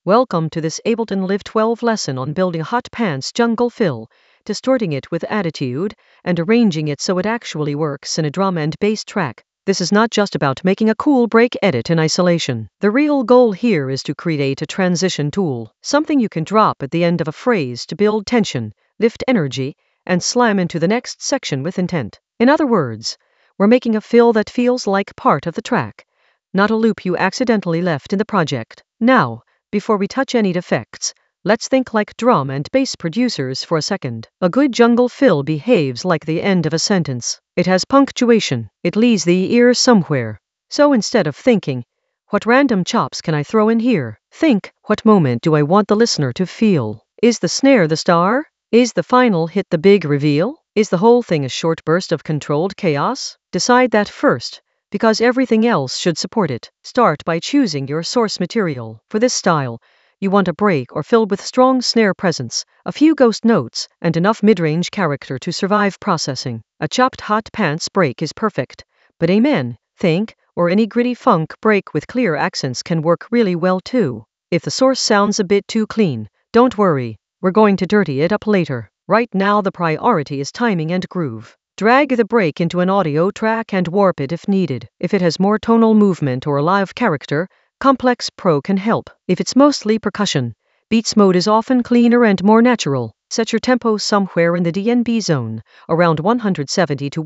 Welcome to this Ableton Live 12 lesson on building Hot Pants jungle fill, distorting it with attitude, and arranging it so it actually works in a drum and bass track. This is not just about making a cool break edit in isolation. The real goal here is to create a transition tool, something you can drop at the end of a phrase to build tension, lift energy, and slam into the next section with intent. In other words, we're making a fill that feels like part of the track, not a loop you accidentally left in the project. Now, before we touch any defects, let's think like drum and bass producers for a second. A good jungle fill behaves like the end of a sentence. It has punctuation. It leads the ear somewhere. So instead of thinking, what random chops can I throw in here? Think, what moment do I want the listener to feel? Is the snare the star? Is the final hit the big reveal? Is the whole thing a short burst of controlled chaos? Decide that first, because everything else should support it. Start by choosing your source material. For this style, you want a break or fill with strong snare presence, a few ghost notes, and enough mid-range character to survive processing. A chopped hot pants break is perfect, but amen, think, or any gritty funk break with clear accents can work really well too. If the source sounds a bit too clean, don't worry, we're going to dirty it up later. Right now the priority is timing and groove. Drag the break into an audio track and warp it if needed. If it has more tonal movement or live character, Complex Pro can help. If it's mostly percussion, Beats mode is often cleaner and more natural. Set your tempo somewhere in the DNB zone, around 170 to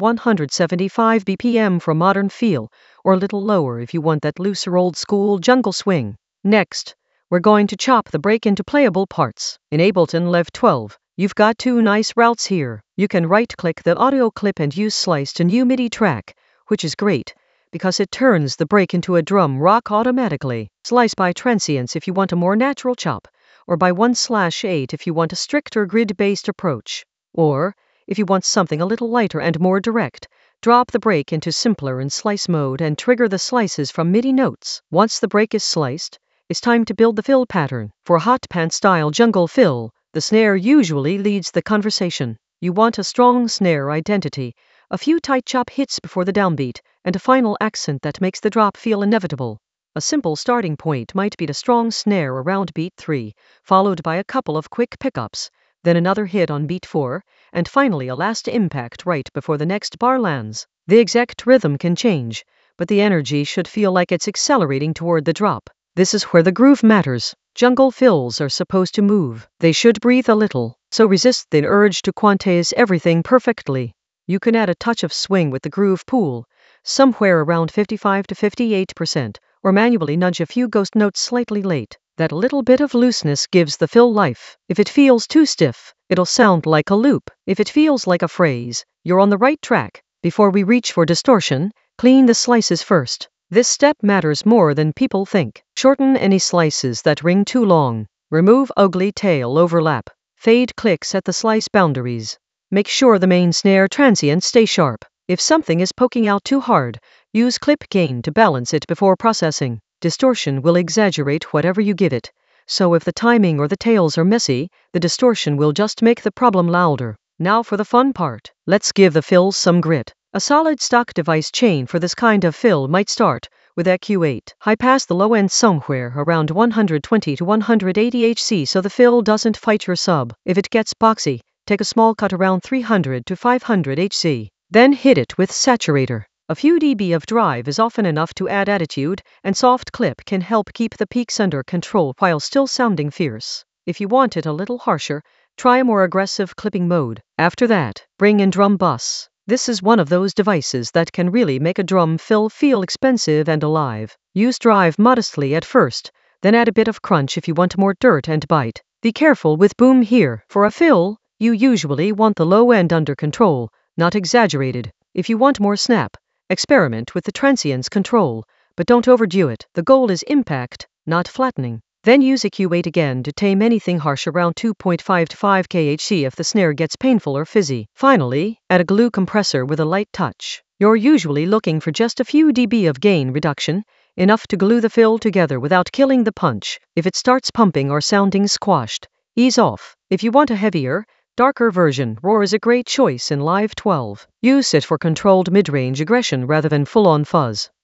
175 BPM for a modern feel, or a little lower if you want that looser old-school jungle swing. Next, we're going to chop the break into playable parts. In Ableton Live 12, you've got two nice routes here. You can right-click the audio clip and use Slice to new MIDI track, which is great, because it turns the break into a drum rock automatically. Slice by transients if you want a more natural chop, or by 1/8 if you want a stricter grid-based approach. Or, if you want something a little lighter and more direct, drop the break into simpler in slice mode and trigger the slices from MIDI notes. Once the break is sliced, it's time to build the fill pattern. For hot pants style jungle fill, the snare usually leads the conversation. You want a strong snare identity, a few tight chop hits before the downbeat, and a final accent that makes the drop feel inevitable. A simple starting point might be the strong snare around beat 3, followed by a couple of quick pickups, then another hit on beat 4, and finally a last impact right before the next bar lands. The exact rhythm can change, but the energy should feel like it's accelerating toward the drop. This is where the groove matters. Jungle fills are supposed to move. They should breathe a little, so resist the urge to quantize everything perfectly. You can add a touch of swing with the groove pool, somewhere around 55 to 58%, or manually nudge a few ghost notes slightly late. That little bit of looseness gives the fill life. If it feels too stiff, it'll sound like a loop. If it feels like a phrase, you're on the right track. Before we reach for distortion, clean the slices first. This step matters more than people think. Shorten any slices that ring too long. Remove ugly tail overlap. Fade clicks at the slice boundaries. Make sure the main snare transients stay sharp. If something is poking out too hard, use clip gain to balance it before processing. Distortion will exaggerate whatever you give it, so if the timing or the tails are messy, the distortion will just make the problem louder. Now for the fun part. Let's give the fills some grit. A solid stock device chain for this kind of fill might start with EQ8. High pass the low end somewhere around 120 to 180 Hz so the fill doesn't fight your sub. If it gets boxy, take a small cut around 300 to 500 Hz. Then hit it with saturator. A few dB of drive is often enough to add attitude, and soft clip can help keep the peaks under control while still sounding fierce. If you want it a little harsher, try a more aggressive clipping mode. After that, bring in drum bus. This is one of those devices that can really make a drum fill feel expensive and alive. Use drive modestly at first, then add a bit of crunch if you want more dirt and bite. Be careful with boom here. For a fill, you usually want the low end under control, not exaggerated. If you want more snap, experiment with the transients control, but don't overdo it. The goal is impact, not flattening. Then use EQ8 again to tame anything harsh around 2.5 to 5 kHz if the snare gets painful or fizzy. Finally, add a glue compressor with a light touch. You're usually looking for just a few dB of gain reduction, enough to glue the fill together without killing the punch. If it starts pumping or sounding squashed, ease off. If you want a heavier, darker version, Roar is a great choice in Live 12. Use it for controlled mid-range aggression rather than full-on fuzz.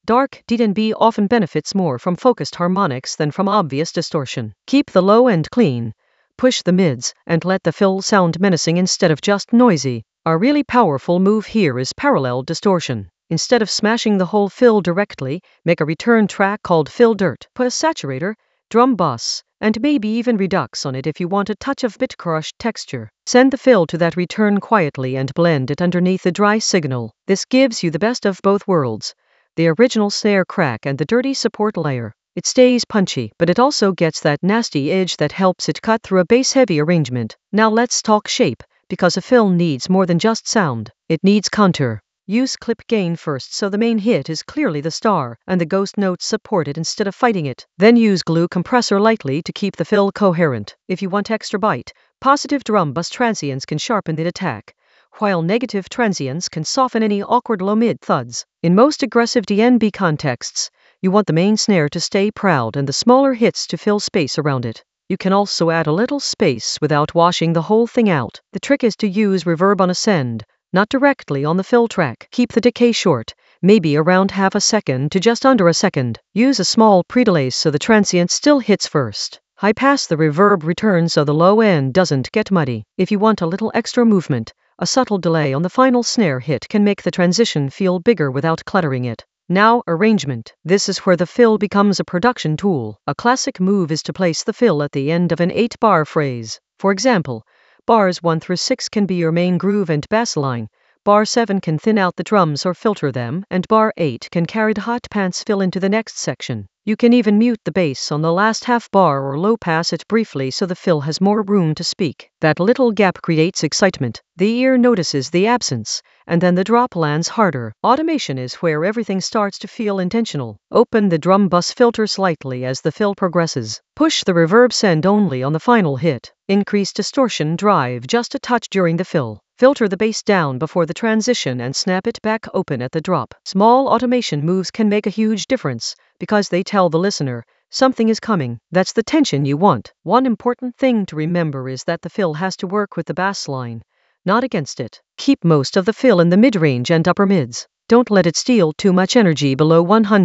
Dark D&B often benefits more from focused harmonics than from obvious distortion. Keep the low end clean, push the mids, and let the fill sound menacing instead of just noisy. A really powerful move here is parallel distortion. Instead of smashing the whole fill directly, make a return track called fill dirt. Put a saturator, drum bus, and maybe even redux on it if you want a touch of bit crushed texture. Send the fill to that return quietly and blend it underneath the dry signal. This gives you the best of both worlds, the original snare crack and the dirty support layer. It stays punchy, but it also gets that nasty edge that helps it cut through a bass-heavy arrangement. Now let's talk shape, because a fill needs more than just sound. It needs contour. Use clip gain first so the main hit is clearly the star, and the ghost notes support it instead of fighting it. Then use glue compressor lightly to keep the fill coherent. If you want extra bite, positive drum bus transients can sharpen the attack, while negative transients can soften any awkward low-mid thuds. In most aggressive D&B contexts, you want the main snare to stay proud and the smaller hits to fill space around it. You can also add a little space without washing the whole thing out. The trick is to use reverb on ascend, not directly on the fill track. Keep the decay short, maybe around half a second to just under a second. Use a small pre-delay so the transient still hits first. High pass the reverb return so the low end doesn't get muddy. If you want a little extra movement, a subtle delay on the final snare hit can make the transition feel bigger without cluttering it. Now, arrangement. This is where the fill becomes a production tool. A classic move is to place the fill at the end of an 8-bar phrase. For example, bars 1 through 6 can be your main groove and bass line, bar 7 can thin out the drums or filter them, and bar 8 can carry the hot pants fill into the next section. You can even mute the bass on the last half bar or low pass it briefly so the fill has more room to speak. That little gap creates excitement. The ear notices the absence, and then the drop lands harder. Automation is where everything starts to feel intentional. Open the drum bus filter slightly as the fill progresses. Push the reverb send only on the final hit. Increase distortion drive just a touch during the fill. Filter the bass down before the transition and snap it back open at the drop. Small automation moves can make a huge difference because they tell the listener something is coming. That's the tension you want. One important thing to remember is that the fill has to work with the bass line, not against it. Keep most of the fill in the mid-range and upper mids. Don't let it steal too much energy below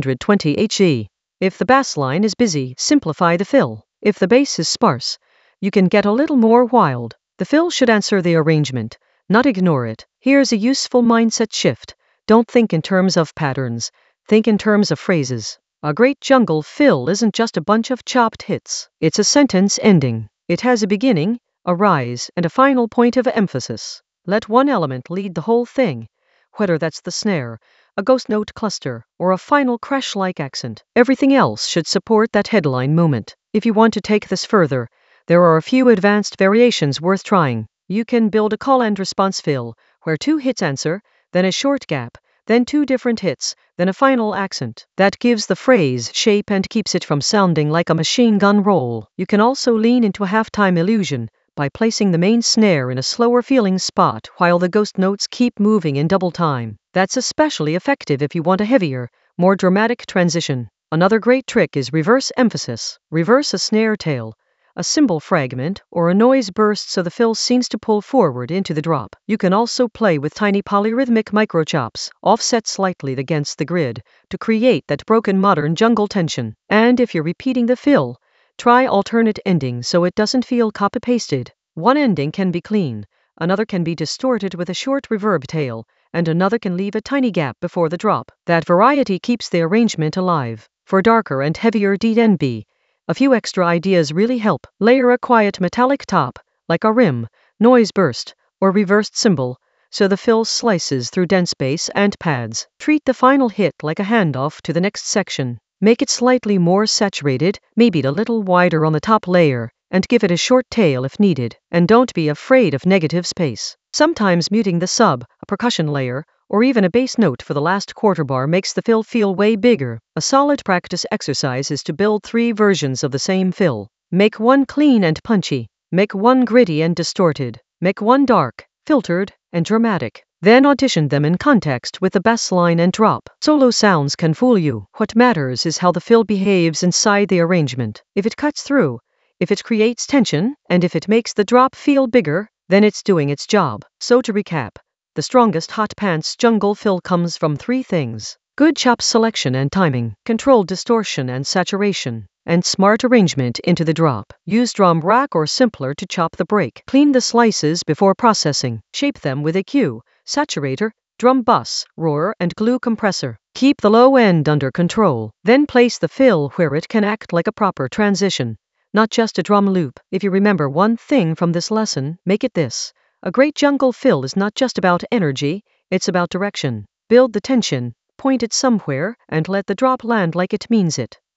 120 HE. If the bass line is busy, simplify the fill. If the bass is sparse, you can get a little more wild. The fill should answer the arrangement, not ignore it. Here's a useful mindset shift. Don't think in terms of patterns, think in terms of phrases. A great jungle fill isn't just a bunch of chopped hits. It's a sentence ending. It has a beginning, a rise, and a final point of emphasis. Let one element lead the whole thing, whether that's the snare, a ghost note cluster, or a final crash-like accent. Everything else should support that headline moment. If you want to take this further, there are a few advanced variations worth trying. You can build a call and response fill, where 2 hits answer, then a short gap, then 2 different hits, then a final accent. That gives the phrase shape and keeps it from sounding like a machine gun roll. You can also lean into a halftime illusion by placing the main snare in a slower feeling spot while the ghost notes keep moving in double time. That's especially effective if you want a heavier, more dramatic transition. Another great trick is reverse emphasis. Reverse a snare tail, a cymbal fragment, or a noise burst so the fill seems to pull forward into the drop. You can also play with tiny polyrhythmic microchops, offset slightly against the grid, to create that broken modern jungle tension. And if you're repeating the fill, try alternate endings so it doesn't feel copy-pasted. One ending can be clean, another can be distorted with a short reverb tail, and another can leave a tiny gap before the drop. That variety keeps the arrangement alive. For darker and heavier D&B, a few extra ideas really help. Layer a quiet metallic top, like a rim, noise burst, or reversed cymbal, so the fill slices through dense bass and pads. Treat the final hit like a handoff to the next section. Make it slightly more saturated, maybe a little wider on the top layer, and give it a short tail if needed. And don't be afraid of negative space. Sometimes muting the sub, a percussion layer, or even a bass note for the last quarter bar makes the fill feel way bigger. A solid practice exercise is to build 3 versions of the same fill. Make one clean and punchy. Make one gritty and distorted. Make one dark, filtered, and dramatic. Then audition them in context with the bass line and drop. Solo sounds can fool you. What matters is how the fill behaves inside the arrangement. If it cuts through, if it creates tension, and if it makes the drop feel bigger, then it's doing its job. So to recap, the strongest hot pants jungle fill comes from 3 things. Good chop selection and timing, controlled distortion and saturation, and smart arrangement into the drop. Use drum rack or simpler to chop the break. Clean the slices before processing. Shape them with a cue, saturator, drum bus, roller, and glue compressor. Keep the low end under control. Then place the fill where it can act like a proper transition, not just a drum loop. If you remember one thing from this lesson, make it this. A great jungle fill is not just about energy, it's about direction. Build the tension, point it somewhere, and let the drop land like it means it.